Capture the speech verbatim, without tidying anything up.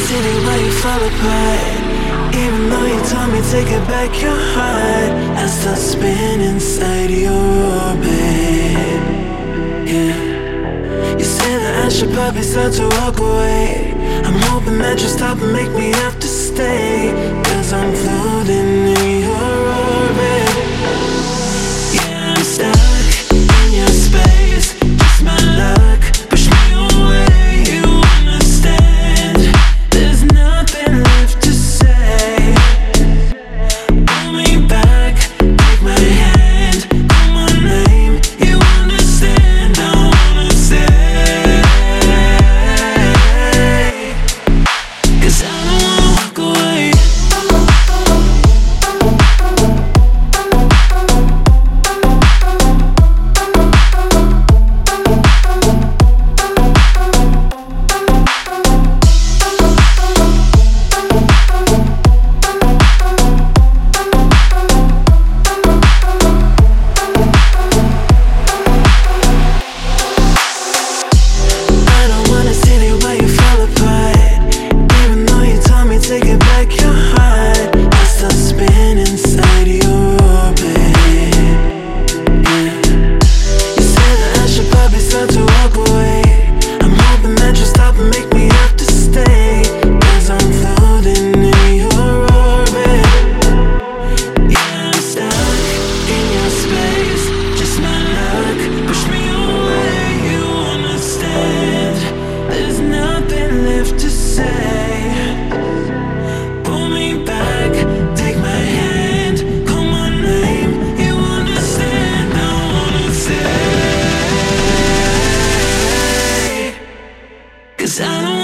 city where you fall apart. Even though you told me take it back your heart, I still spin inside your orbit. Yeah. You say that I should probably start to walk away. I'm hoping that you stop and make me have to stay, cause I'm floating in your orbit. Yeah, I'm stuck in your space, just my luck. Push me away, you understand. There's nothing left to say. Pull me back, take my hand, call my name. You understand, I wanna say, cause I don't wanna walk away. Take it back your heart, I still spin inside your orbit. Yeah. You said that I should probably start to walk away. I'm hoping that you stop and make me have to stay, cause I'm floating in your orbit. Yeah, I'm stuck in your space, just my luck. Push me away, you understand. There's nothing left to say. Cause I don't